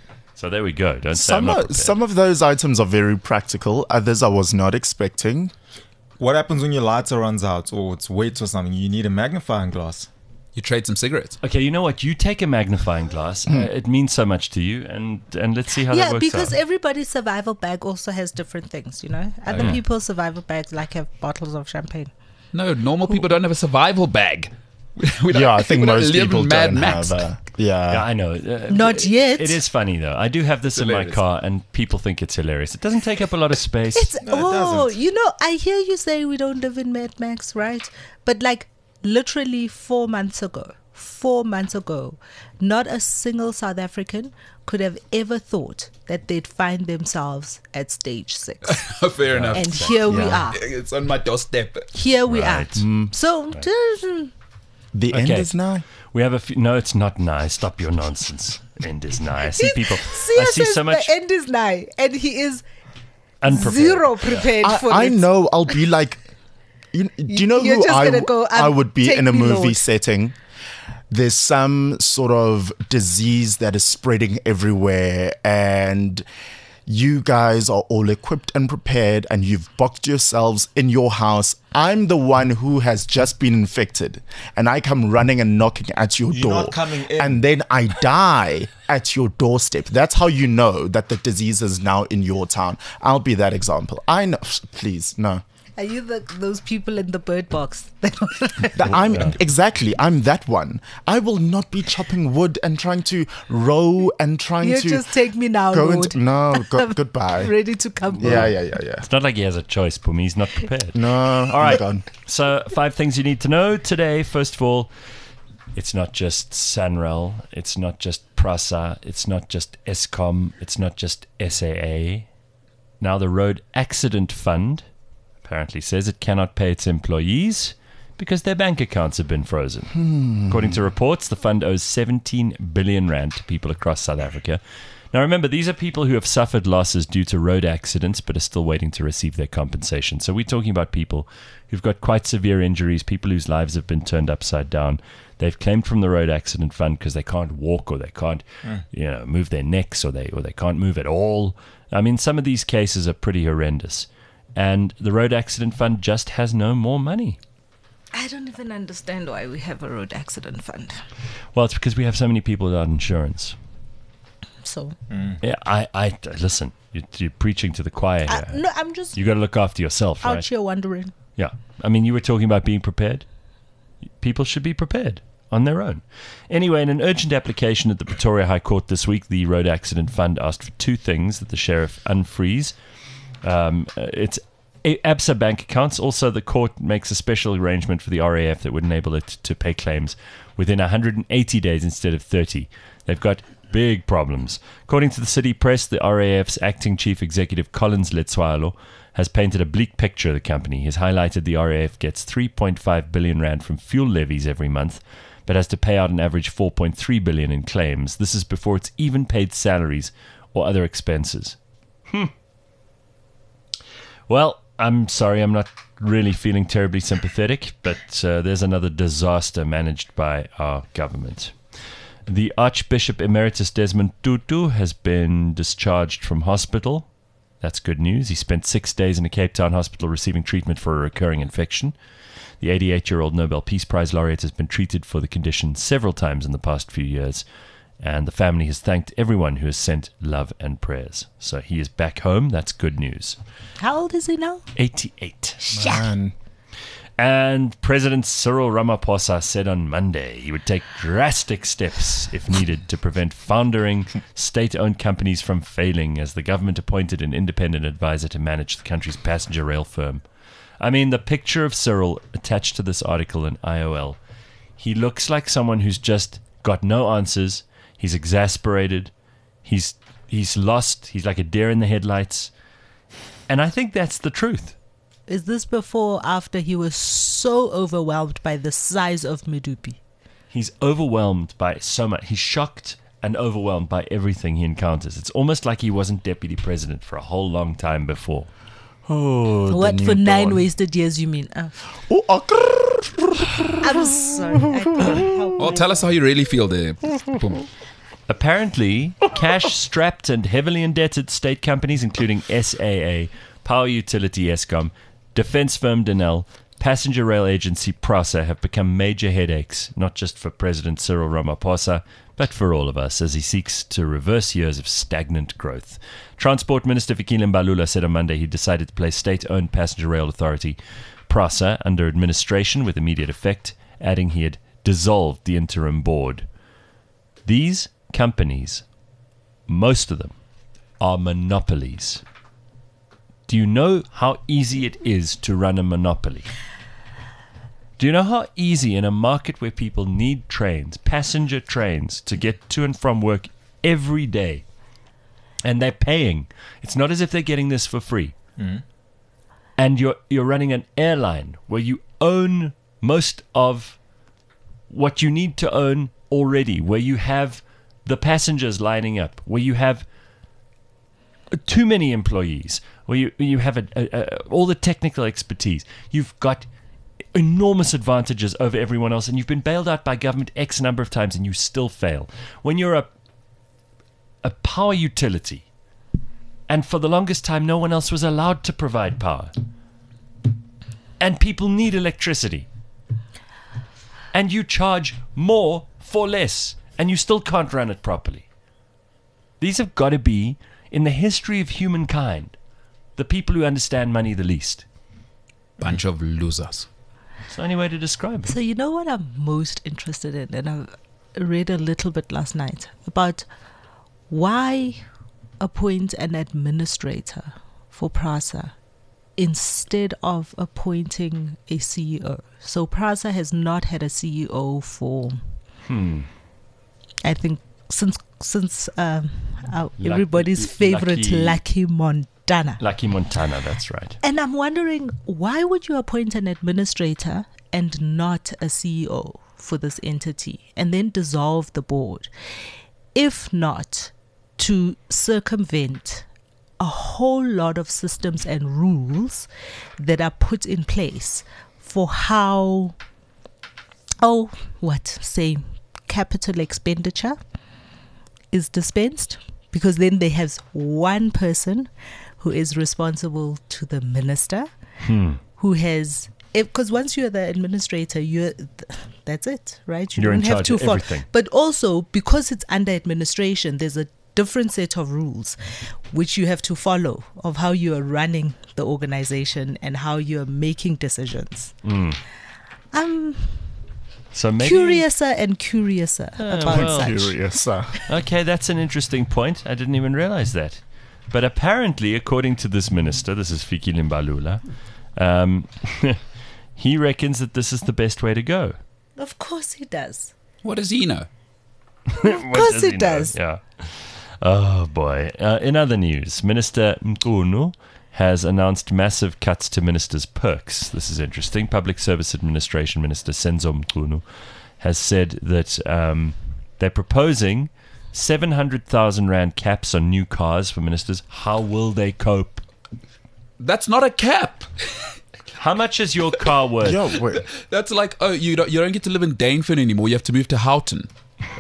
So there we go. Don't say I'm Some, not are, prepared. some of those items are very practical. Others I was not expecting. What happens when your lighter runs out or it's wet or something? You need a magnifying glass. You trade some cigarettes. Okay, you know what? You take a magnifying glass. Uh, it means so much to you, and and let's see how that Yeah, works because out. everybody's survival bag also has different things, you know? Other yeah. people's survival bags like have bottles of champagne. No, normal people don't have a survival bag. We don't- Yeah, I think we don't most live in people Mad don't Max. have a. Yeah. Yeah, I know. Uh, Not yet. It is funny though. I do have this in my hilarious. car, and people think it's hilarious. It doesn't take up a lot of space. It's No, it oh, doesn't. you know, I hear you say we don't live in Mad Max, right? But like literally four months ago, four months ago, not a single South African could have ever thought that they'd find themselves at stage six. Fair enough. And here we Yeah. are. It's on my doorstep. Here we Right. are. So The end Okay. is nigh. We have a few. No, it's not nice. Stop your nonsense. End is nice. I see people. Sia I see says so much the end is nigh, and he is unprepared. zero prepared I, for I it. know I'll be like, you, do you know You're who just I, gonna go, um, I would be take in a me, movie Lord. setting? There's some sort of disease that is spreading everywhere, and you guys are all equipped and prepared, and you've boxed yourselves in your house. I'm the one who has just been infected, and I come running and knocking at your You're door, not coming in. and then I die at your doorstep. That's how you know that the disease is now in your town. I'll be that example. I know. Please, no. Are you the, those people in the bird box? That I'm exactly. I'm that one. I will not be chopping wood and trying to row and trying You to just take me now, go Lord. into. No, go, goodbye. Ready to come. Yeah, yeah, yeah, yeah. It's not like he has a choice, Pumi. He's not prepared. No. All right. God. So, five things you need to know today. First of all, it's not just Sanral, it's not just Prasa, it's not just Eskom, it's not just S A A. Now, the Road Accident Fund apparently says it cannot pay its employees because their bank accounts have been frozen. Hmm. According to reports, the fund owes seventeen billion rand to people across South Africa. Now, remember, these are people who have suffered losses due to road accidents but are still waiting to receive their compensation. So we're talking about people who've got quite severe injuries, people whose lives have been turned upside down. They've claimed from the Road Accident Fund because they can't walk or they can't, mm. you know, move their necks or they or they can't move at all. I mean, some of these cases are pretty horrendous. And the Road Accident Fund just has no more money. I don't even understand why we have a road accident fund. Well, it's because we have so many people without insurance. So, Yeah, I, I listen, you're, you're preaching to the choir here. I, no, I'm just You got to look after yourself, out right? here wondering. Yeah. I mean, you were talking about being prepared. People should be prepared on their own. Anyway, in an urgent application at the Pretoria High Court this week, the Road Accident Fund asked for two things that the sheriff unfreeze. Um, uh, it's A- ABSA bank accounts. Also, the court makes a special arrangement for the R A F that would enable it to pay claims within one hundred eighty days instead of thirty. They've got big problems. According to the City Press, the R A F's acting chief executive Collins Letswalo has painted a bleak picture of the company. He's highlighted the R A F gets three point five billion rand from fuel levies every month, but has to pay out an average four point three billion in claims. This is before it's even paid salaries or other expenses. Hmm. Well, I'm sorry, I'm not really feeling terribly sympathetic, but uh, there's another disaster managed by our government. The Archbishop Emeritus Desmond Tutu has been discharged from hospital. That's good news. He spent six days in a Cape Town hospital receiving treatment for a recurring infection. The eighty-eight-year-old Nobel Peace Prize laureate has been treated for the condition several times in the past few years, and the family has thanked everyone who has sent love and prayers. So he is back home. That's good news. How old is he now? eighty-eight. Man. And President Cyril Ramaphosa said on Monday he would take drastic steps, if needed, to prevent foundering state-owned companies from failing, as the government appointed an independent advisor to manage the country's passenger rail firm. I mean, the picture of Cyril attached to this article in I O L, he looks like someone who's just got no answers. He's exasperated. He's he's lost. He's like a deer in the headlights. And I think that's the truth. Is this before or after he was so overwhelmed by the size of Medupi? He's overwhelmed by so much. He's shocked and overwhelmed by everything he encounters. It's almost like he wasn't deputy president for a whole long time before. Oh, What, for nine wasted years, you mean? Oh. Oh, oh, I'm sorry. I can't help Well, tell us how you really feel there. Boom. Apparently, cash-strapped and heavily indebted state companies, including S A A, Power Utility Eskom, defense firm Denel, passenger rail agency Prasa, have become major headaches, not just for President Cyril Ramaphosa, but for all of us, as he seeks to reverse years of stagnant growth. Transport Minister Fikile Mbalula said on Monday he decided to place state-owned passenger rail authority Prasa under administration with immediate effect, adding he had dissolved the interim board. These companies, most of them, are monopolies. Do you know how easy it is to run a monopoly? Do you know how easy in a market where people need trains, passenger trains, to get to and from work every day, and they're paying? It's not as if they're getting this for free. Mm. And you're you're running an airline where you own most of what you need to own already, where you have the passengers lining up, where you have too many employees, where you you have a, a, a, all the technical expertise. You've got enormous advantages over everyone else, and you've been bailed out by government X number of times, and you still fail. When you're a a power utility, and for the longest time no one else was allowed to provide power, and people need electricity, and you charge more for less, and you still can't run it properly. These have got to be, in the history of humankind, the people who understand money the least. Bunch of losers. It's the only way to describe it. So you know what I'm most interested in, and I read a little bit last night about why appoint an administrator for PRASA instead of appointing a C E O. So PRASA has not had a C E O for, Hmm. I think, since since um, our, Lucky- everybody's favorite Lucky- Lucky Montana. Lucky Montana, that's right. And I'm wondering, why would you appoint an administrator and not a C E O for this entity and then dissolve the board? If not to circumvent a whole lot of systems and rules that are put in place for how, oh, what, say, capital expenditure is dispensed? Because then they have one person who is responsible to the minister, Hmm. who has, because once you're the administrator, you're that's it, right? You You're in don't have charge to of follow. everything. But also, because it's under administration, there's a different set of rules which you have to follow of how you are running the organization and how you are making decisions. Mm. I'm So maybe. curiouser and curiouser Uh, about well, such. Curious. Uh, Okay, that's an interesting point. I didn't even realize that. But apparently, according to this minister, this is Fiki Limbalula, um, he reckons that this is the best way to go. Of course he does. What does he know? Of course it does. Yeah. Oh boy. Uh, in other news, Minister Mkunu has announced massive cuts to ministers' perks. This is interesting. Public Service Administration Minister Senzo Mkunu has said that um, they're proposing seven hundred thousand rand caps on new cars for ministers. How will they cope? That's not a cap. How much is your car worth? yo, wait. That's like, oh, you don't, you don't get to live in Dainfern anymore. You have to move to Houghton.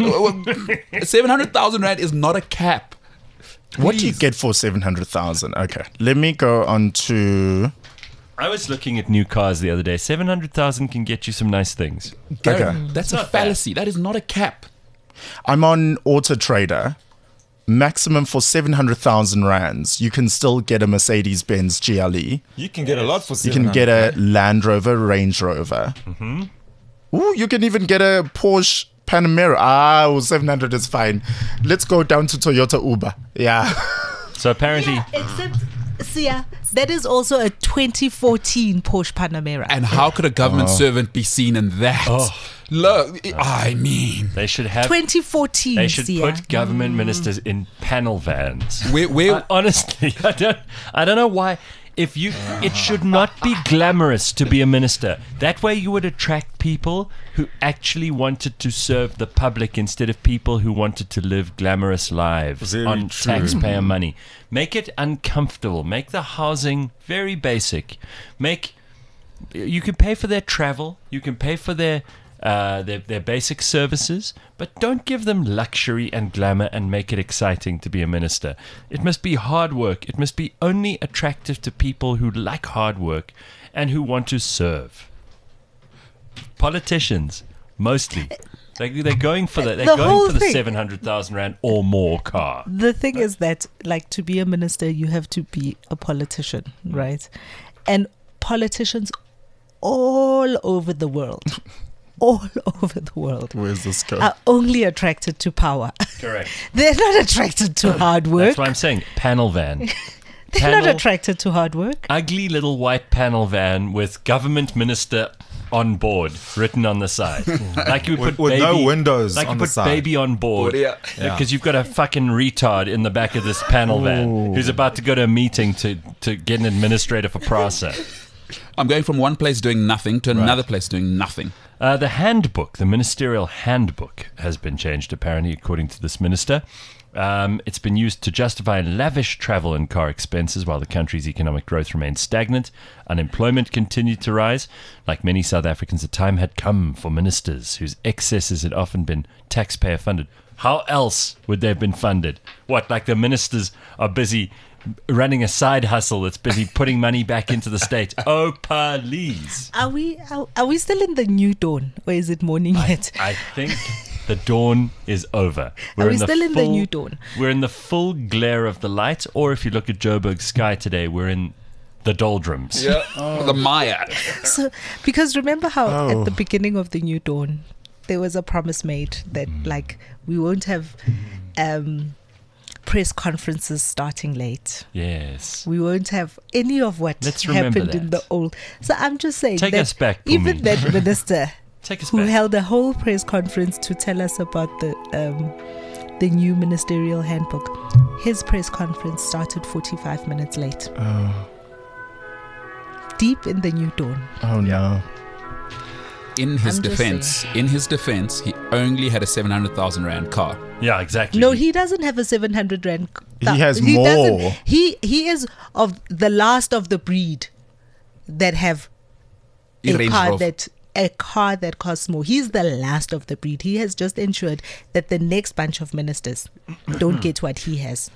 seven hundred thousand rand is not a cap. What do you Please. get for seven hundred thousand? Okay. Let me go on to. I was looking at new cars the other day. seven hundred thousand can get you some nice things. Gary, Okay. that's a not bad. fallacy. That is not a cap. I'm on Auto Trader. Maximum for seven hundred thousand rands. You can still get a Mercedes Benz G L E. You can get a lot for You can get a Land Rover, Range Rover. Mm-hmm. Ooh, you can even get a Porsche Panamera. Ah, oh, seven hundred is fine. Let's go down to Toyota Uber. Yeah. So apparently, Yeah, except, Sia, that is also a twenty fourteen Porsche Panamera. And how could a government servant be seen in that? Oh. Look, I mean, they should have. twenty fourteen, They should Sia. put government ministers in panel vans. where, where, I- honestly, I don't. I don't know why. If you, it should not be glamorous to be a minister. That way, you would attract people who actually wanted to serve the public instead of people who wanted to live glamorous lives Very on true. taxpayer money. Make it uncomfortable. Make the housing very basic. Make you can pay for their travel. You can pay for their. Uh, their, their basic services, but don't give them luxury and glamour and make it exciting to be a minister. It must be hard work. It must be only attractive to people who like hard work and who want to serve. Politicians, mostly. They, they're going for the, they're The going whole for the thing. seven hundred thousand rand or more car. The thing is that, like, to be a minister, you have to be a politician, right? And politicians all over the world, all over the world, Where's this going? are only attracted to power. Correct. They're not attracted to hard work. That's why I'm saying panel van. They're not panel- attracted to hard work. Ugly little white panel van with government minister on board written on the side. Like you put With- with baby, no windows like on you the put side. baby on board. Yeah. Because you've got a fucking retard in the back of this panel van who's about to go to a meeting to, to get an administrator for PRASA. I'm going from one place doing nothing to another place doing nothing. Uh, the handbook, the ministerial handbook, has been changed, apparently, according to this minister. Um, it's been used to justify lavish travel and car expenses while the country's economic growth remained stagnant. Unemployment continued to rise. Like many South Africans, the time had come for ministers whose excesses had often been taxpayer funded. How else would they have been funded? What, like the ministers are busy running a side hustle that's busy putting money back into the state? Oh, please. Are we are, are we still in the new dawn, or is it morning yet? I think the dawn is over. We're Are we the still in the full- new dawn? We're in the full glare of the light, or if you look at Joburg sky today, we're in the doldrums. Yeah. The Maya. So, because remember how Oh. at the beginning of the New Dawn, there was a promise made that like we won't have um, press conferences starting late. Yes. We won't have any of what Let's remember happened in that. the old. So I'm just saying Take that us back, even Pumi. that minister Take us who back. held a whole press conference to tell us about the um, the new ministerial handbook, his press conference started forty-five minutes late. Oh, Deep in the New Dawn. oh no. In his I'm just defense, in his defense, he only had a seven hundred thousand rand car. Yeah, exactly. No, he doesn't have a seven hundred rand. He has doesn't- more. He he is of the last of the breed that have A a Range car Rover. that a car that costs more. He's the last of the breed. He has just ensured that the next bunch of ministers don't get what he has.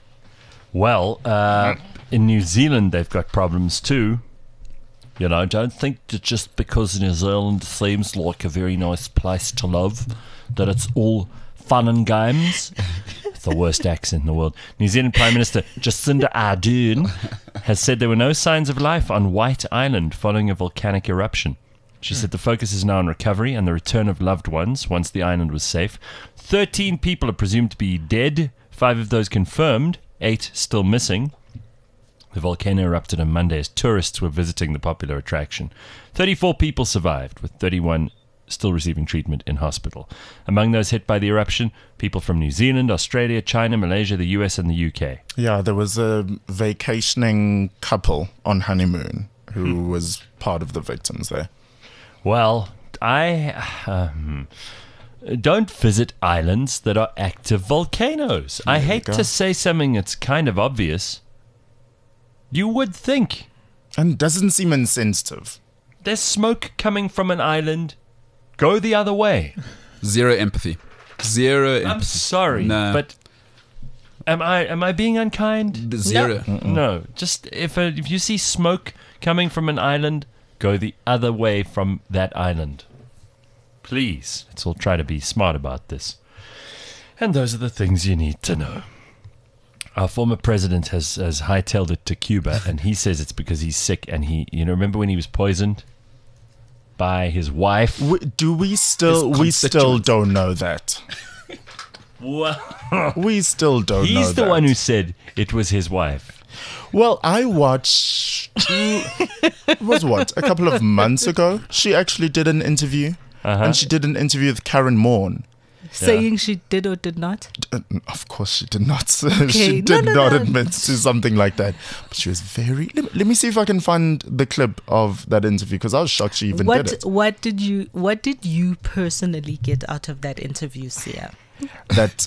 Well, uh, in New Zealand, they've got problems too. You know, don't think that just because New Zealand seems like a very nice place to live, that it's all fun and games. It's the worst accent in the world. New Zealand Prime Minister Jacinda Ardern has said there were no signs of life on White Island following a volcanic eruption. She said the focus is now on recovery and the return of loved ones once the island was safe. Thirteen people are presumed to be dead, five of those confirmed, eight still missing. The volcano erupted on Monday as tourists were visiting the popular attraction. thirty-four people survived, with thirty-one still receiving treatment in hospital. Among those hit by the eruption, people from New Zealand, Australia, China, Malaysia, the U S, and the U K. Yeah, there was a vacationing couple on honeymoon who was part of the victims there. Well, I um, don't visit islands that are active volcanoes. I There you hate go. to say something that's kind of obvious. You would think And doesn't seem insensitive. there's smoke coming from an island. Go the other way. Zero empathy. Zero empathy. I'm sorry, No. but am I am I being unkind? Zero. No, just if a, if you see smoke coming from an island, go the other way from that island. Please, let's all try to be smart about this. And those are the things you need to know. Our former president has, has hightailed it to Cuba, and he says it's because he's sick. And he, you know, remember when he was poisoned by his wife? We, do we still? His We still constituents. don't know that. Well, We still don't know he's the that. one who said it was his wife. Well, I watched. It was what a couple of months ago. She actually did an interview, Uh-huh. and she did an interview with Karen Morn. Saying she did or did not. Uh, Of course, she did not. Okay, she no, did no, not no. admit to something like that. But she was very. Let me, let me see if I can find the clip of that interview because I was shocked she even What did it. what did you what did you personally get out of that interview, Sia? That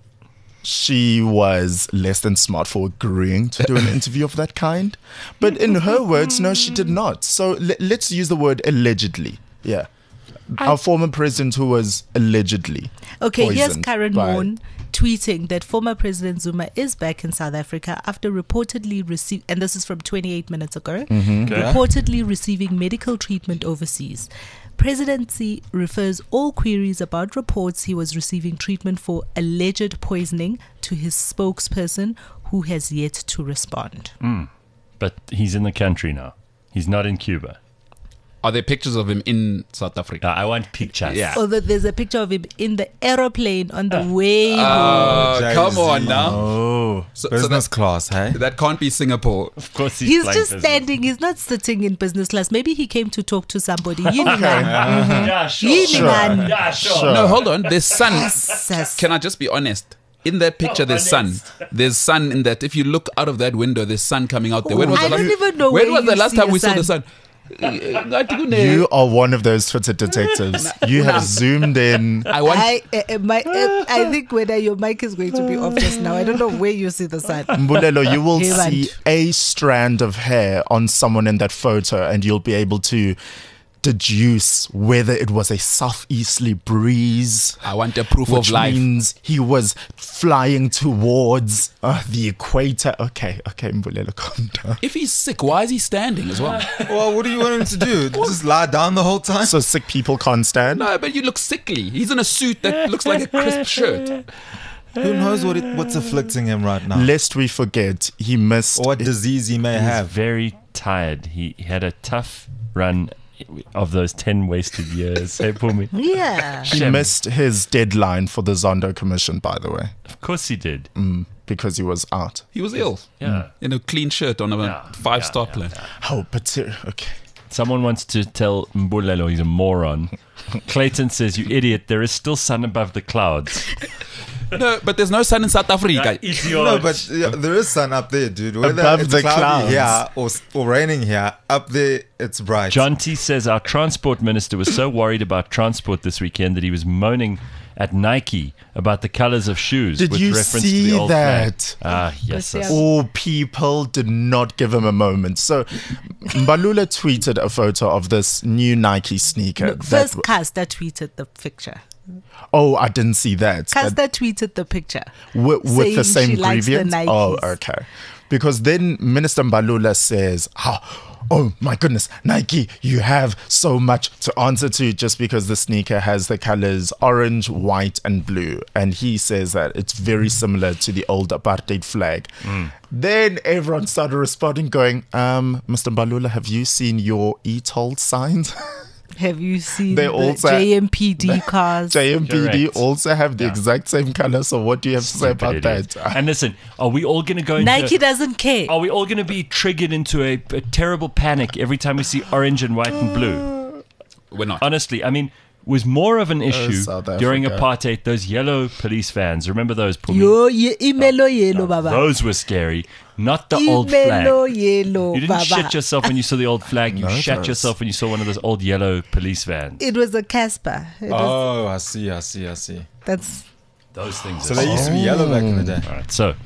she was less than smart for agreeing to do an interview of that kind. But in her words, no, she did not. So le- let's use the word allegedly. Yeah. Our former president who was allegedly. Okay, here's poisoned Karen by- Moon tweeting that former President Zuma is back in South Africa after reportedly received, and this is from twenty-eight minutes ago, reportedly receiving medical treatment overseas. Presidency refers all queries about reports he was receiving treatment for alleged poisoning to his spokesperson, who has yet to respond. But he's in the country now. He's not in Cuba. Are there pictures of him in South Africa? Uh, I want pictures. Yeah. Although there's a picture of him in the aeroplane on the way home. Oh, Jay-Z. come on now. Oh. So, so Business that, class, hey? that can't be Singapore. Of course he's, He's playing just business. standing. He's not sitting in business class. Maybe he came to talk to somebody. You know, Yeah, sure. Yini sure. man. Yeah, sure. Sure. No, hold on. There's sun. Jesus. Can I just be honest? In that picture, there's sun. honest. There's sun in that. If you look out of that window, there's sun coming out there. When was I the don't last, even know when where was the you last see time a we saw the sun. sun? Uh, You are one of those Twitter detectives. You have zoomed in. I want. I, uh, uh, my, uh, I think whether your mic is going to be off just now. I don't know where you see the sun. Mbulelo, you will Hey, man. see a strand of hair on someone in that photo, and you'll be able to deduce whether it was a southeasterly breeze, I want a proof which of life. means he was flying towards uh, the equator. Okay, okay, Mbulelo, calm down. If he's sick, why is he standing as well? Well, what do you want him to do? Just lie down the whole time? So sick people can't stand. No, but you look sickly. He's in a suit that looks like a crisp shirt. Who knows what it, what's afflicting him right now? Lest we forget, he missed. Or what disease he may He's have. very tired. He, he had a tough run of those ten wasted years. Hey, Pumi. Yeah. He Shem. missed his deadline for the Zondo Commission, by the way, Of course he did. mm, because he was out. He was ill. Yeah. In a clean shirt on a Yeah, five-star yeah, plane. Oh, but uh, okay. Someone wants to tell Mbulelo he's a moron. Clayton says, "You idiot! There is still sun above the clouds." No, but there's no sun in South Africa. Idiot. No, but yeah, there is sun up there, dude. Whether Above it's the cloudy clouds. here or, s- or raining here, up there it's bright. John T says our transport minister was so worried about transport this weekend that he was moaning at Nike about the colors of shoes. Did with you reference see to the old that? flag. Ah, yes. But yes. yeah. All people did not give him a moment. So Mbalula tweeted a photo of this new Nike sneaker. No, that first, w- Casta tweeted the picture. oh, I didn't see that. But Casta tweeted the picture. with, with the saying same she likes the ingredients. Oh, Nikes. okay. Because then Minister Mbalula says, oh, oh my goodness, Nike, you have so much to answer to just because the sneaker has the colors orange, white, and blue. And he says that it's very similar to the old apartheid flag. Then everyone started responding, going, um, Mister Mbalula, have you seen your e-toll signs? Have you seen They the also- J M P D cars? J M P D Correct. also have the Yeah. exact same color. So what do you have to say Stupid about idiot. that? And listen, are we all going to go into... Nike doesn't care. Are we all going to be triggered into a, a terrible panic every time we see orange and white and blue? We're not. Honestly, I mean, was more of an issue South during Africa. apartheid. Those yellow police vans. Remember those? Pumi? Yo, ye, imelo yellow, baba. Those were scary. Not the old Imelo flag. yellow, You didn't baba. shit yourself when you saw the old flag. You No, shat those- yourself when you saw one of those old yellow police vans. It was a Casper. It was, Oh, I see, I see, I see. that's Those things. So are they used to be yellow back in the day. All right, so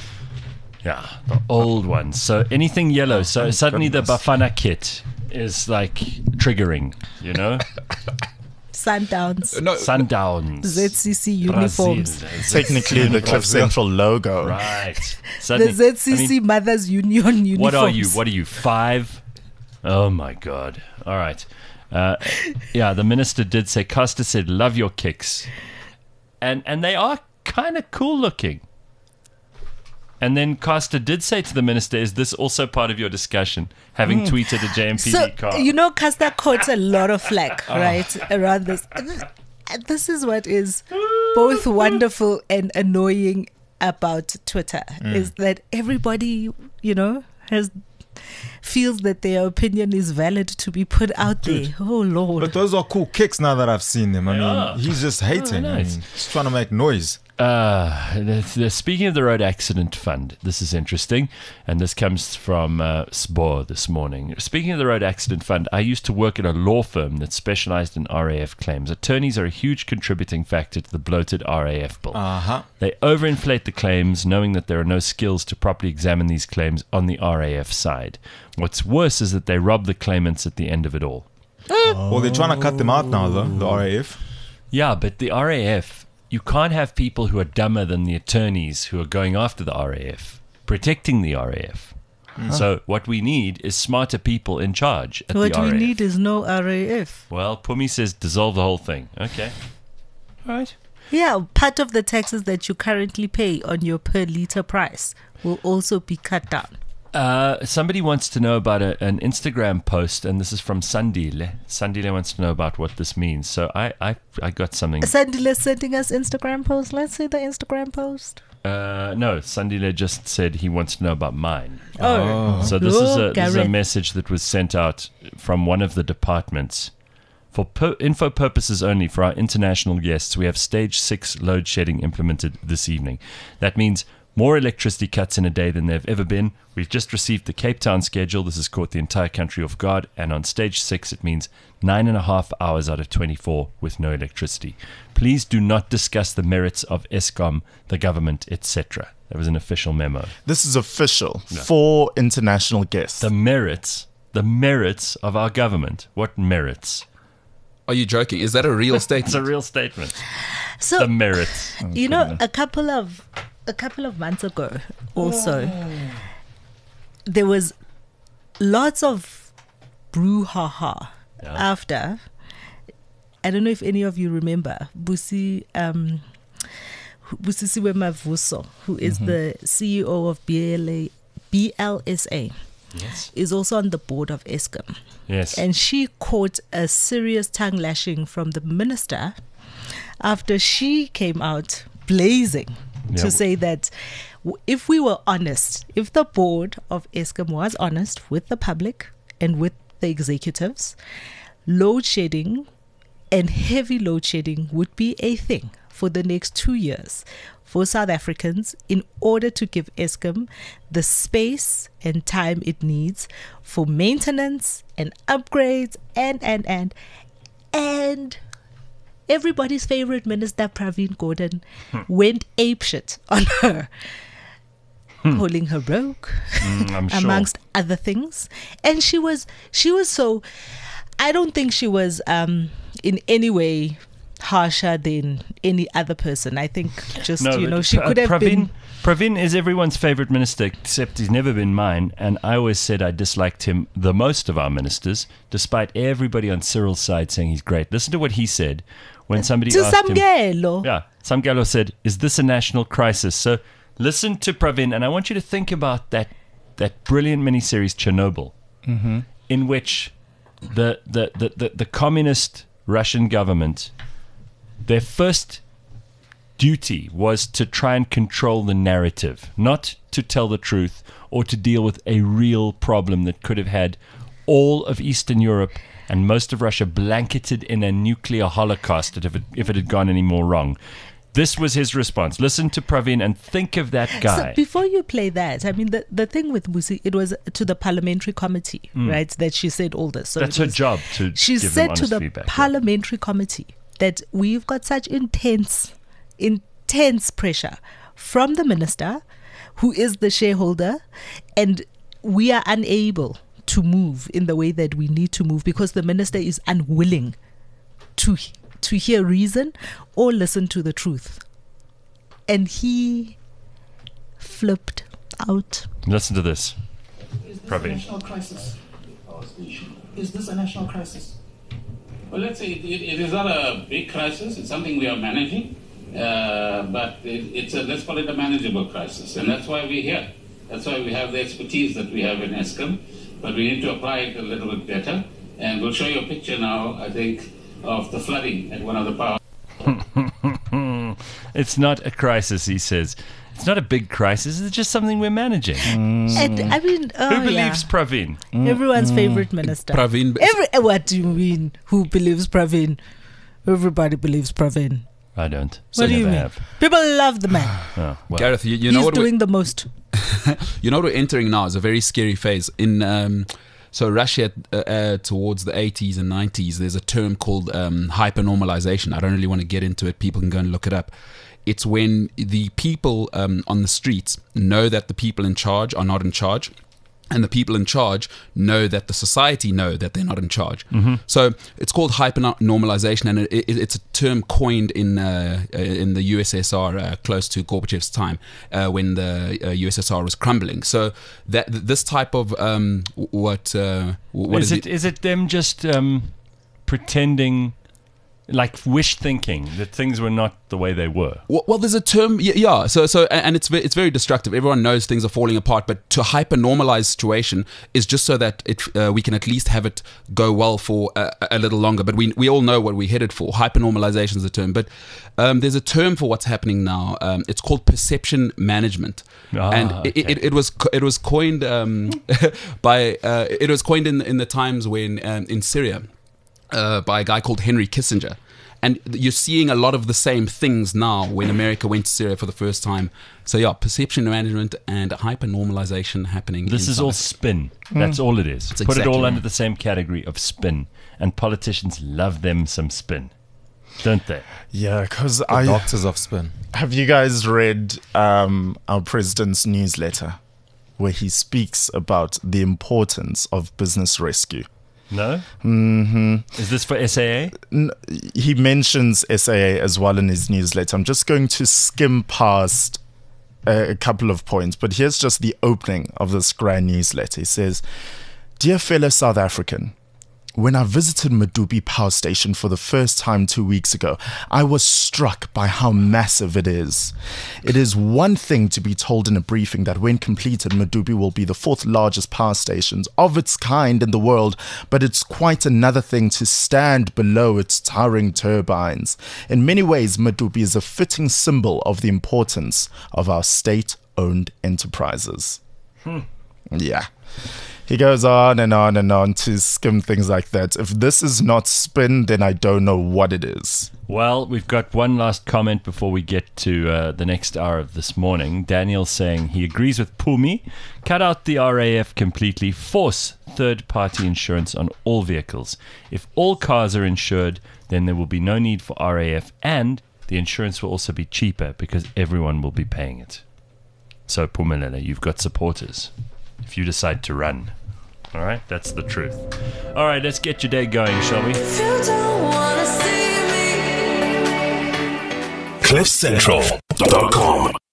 yeah, the old ones. So anything yellow. So suddenly the Bafana kit is like triggering. You know, Sundowns, No, Sundowns, Z C C uniforms, Brazil, Technically, the Cliff Central logo. right? the Suddenly, Z C C I mean, Mothers Union uniforms. what are you? What are you? Five? Oh my god! All right. Uh, yeah, the minister did say. Costa said, "Love your kicks," and and they are kind of cool looking. And then Costa did say to the minister, "Is this also part of your discussion?" Having tweeted a J M P D So, car. you know, Casta caught a lot of flack, Oh. right, around this. And this is what is both wonderful and annoying about Twitter, Mm. is that everybody, you know, has feels that their opinion is valid to be put out there. Oh, Lord. But those are cool kicks now that I've seen them. I mean, are. he's just hating. I nice. mean, he's trying to make noise. Uh, the, the, speaking of the Road Accident Fund, this is interesting, and this comes from uh, Sbo this morning. Speaking of the Road Accident Fund, I used to work at a law firm that specialized in R A F claims. Attorneys are a huge contributing factor to the bloated R A F bill. Uh huh. They overinflate the claims, knowing that there are no skills to properly examine these claims on the R A F side. What's worse is that they rob the claimants at the end of it all. Well, they're trying to cut them out now, though, the R A F. Yeah, but the R A F, you can't have people who are dumber than the attorneys who are going after the R A F, protecting the R A F. So what we need is smarter people in charge at What the R A F. we need is no R A F. Well, Pumi says dissolve the whole thing. Okay. All right. Yeah, part of the taxes that you currently pay on your per liter price will also be cut down. Uh, somebody wants to know about a, an Instagram post, and this is from Sandile. Sandile wants to know about what this means. So I, I, I got something. Sandile sending us Instagram post. Let's see the Instagram post. Uh, no, Sandile just said he wants to know about mine. Oh, So this is a Oh, this is a Gareth. message that was sent out from one of the departments. For per- info purposes only, for our international guests, we have stage six load shedding implemented this evening. That means more electricity cuts in a day than there have ever been. We've just received the Cape Town schedule. This has caught the entire country off guard. And on stage six, it means nine and a half hours out of twenty-four with no electricity. Please do not discuss the merits of Eskom, the government, et cetera. That was an official memo. This is official for international guests. The merits, the merits of our government. What merits? Are you joking? Is that a real It's a statement? real statement. So The merits. you know, a couple of a couple of months ago, also there was lots of brouhaha Yeah. after. I don't know if any of you remember Busi um, Busisiwe Mavuso, who is the C E O of B L A, B L S A. Yes. is also on the board of Eskom. Yes. And she caught a serious tongue lashing from the minister after she came out blazing Yeah. to say that w- if we were honest, if the board of Eskom was honest with the public and with the executives, load shedding and heavy load shedding would be a thing for the next two years for South Africans in order to give Eskom the space and time it needs for maintenance and upgrades and, and, and, and everybody's favorite minister, Pravin Gordhan, hmm. went apeshit on her, hmm. calling her broke, mm, I'm sure. amongst other things. And she was, she was so, I don't think she was um, in any way harsher than any other person. I think just, No, you but know, she Pra- could have Pravin, been... Pravin is everyone's favorite minister, except he's never been mine. And I always said I disliked him the most of our ministers, despite everybody on Cyril's side saying he's great. Listen to what he said when somebody to asked him. Samgelo. Yeah, Samgelo said, "Is this a national crisis?" So listen to Pravin, and I want you to think about that that brilliant miniseries Chernobyl, Mm-hmm. in which the the, the, the the communist Russian government, their first duty was to try and control the narrative, not to tell the truth or to deal with a real problem that could have had all of Eastern Europe and most of Russia blanketed in a nuclear holocaust if it, if it had gone any more wrong. This was his response. Listen to Pravin and think of that guy. So before you play that, I mean, the, the thing with Musi, it was to the parliamentary committee, Mm. right, that she said all this. So That's it her was- job to She give them said to honest the feedback. yeah. parliamentary committee that we've got such intense, intense pressure from the minister, who is the shareholder, and we are unable to move in the way that we need to move because the minister is unwilling to to hear reason or listen to the truth. And he flipped out. Listen to this. Is this Pravin. a national crisis? Is this a national crisis? Well, let's say it, it, it is not a big crisis. It's something we are managing, uh, but it, it's a, let's call it a manageable crisis, and that's why we're here. That's why we have the expertise that we have in Eskom, but we need to apply it a little bit better. And we'll show you a picture now, I think, of the flooding at one of the power. It's not a crisis, he says. It's not a big crisis. It's just something we're managing. And I mean, oh, Who believes yeah. Pravin? Everyone's favorite minister. Pravin, Every, what do you mean? Who believes Pravin? Everybody believes Pravin. I don't. What do you Never mean? have. People love the man. Oh, well. Gareth, you, you know He's what? doing we- the most. you know what we're entering now is a very scary phase in um, so Russia uh, uh, towards the eighties and nineties. There's a term called um, hypernormalization. I don't really want to get into it. People can go and look it up. It's when the people um, on the streets know that the people in charge are not in charge, and the people in charge know that the society know that they're not in charge. Mm-hmm. So it's called hypernormalization, and it, it, it's a term coined in uh, in the U S S R uh, close to Gorbachev's time, uh, when the uh, U S S R was crumbling. So that this type of um, what uh, what is, is it, is it them just um, pretending, like wish thinking that things were not the way they were? Well, well, there's a term, y- yeah. So, so, and it's ve- it's very destructive. Everyone knows things are falling apart, but to hyper normalize situation is just so that it uh, we can at least have it go well for a, a little longer. But we we all know what we're headed for. Hyper normalization is the term, but um, there's a term for what's happening now. Um, it's called perception management, Ah, and it, okay. it, it was co- it was coined um, by uh, it was coined in in the times when um, in Syria. Uh, by a guy called Henry Kissinger. And you're seeing a lot of the same things now when America went to Syria for the first time. So yeah, perception management and hyper-normalization happening. This in is South all Africa. spin. That's all it is. That's Put it exactly all right. under the same category of spin. And politicians love them some spin, don't they? Yeah, because The I doctors of spin. have you guys read um, our president's newsletter where he speaks about the importance of business rescue? No? Mm-hmm. Is this for S A A? N- he mentions S A A as well in his newsletter. I'm just going to skim past a, a couple of points, but here's just the opening of this grand newsletter. He says, "Dear fellow South African, when I visited Medupi Power Station for the first time two weeks ago, I was struck by how massive it is. It is one thing to be told in a briefing that when completed, Medupi will be the fourth largest power station of its kind in the world, but it's quite another thing to stand below its towering turbines. In many ways, Medupi is a fitting symbol of the importance of our state-owned enterprises. Hmm. Yeah. He goes on and on and on to skim things like that. If this is not spin, then I don't know what it is. Well, we've got one last comment before we get to uh, the next hour of this morning. Daniel saying he agrees with Pumi. Cut out the R A F completely. Force third-party insurance on all vehicles. If all cars are insured, then there will be no need for R A F, and the insurance will also be cheaper because everyone will be paying it. So, Pumelele, you've got supporters if you decide to run. All right, that's the truth. All right, let's get your day going, shall we? cliff central dot com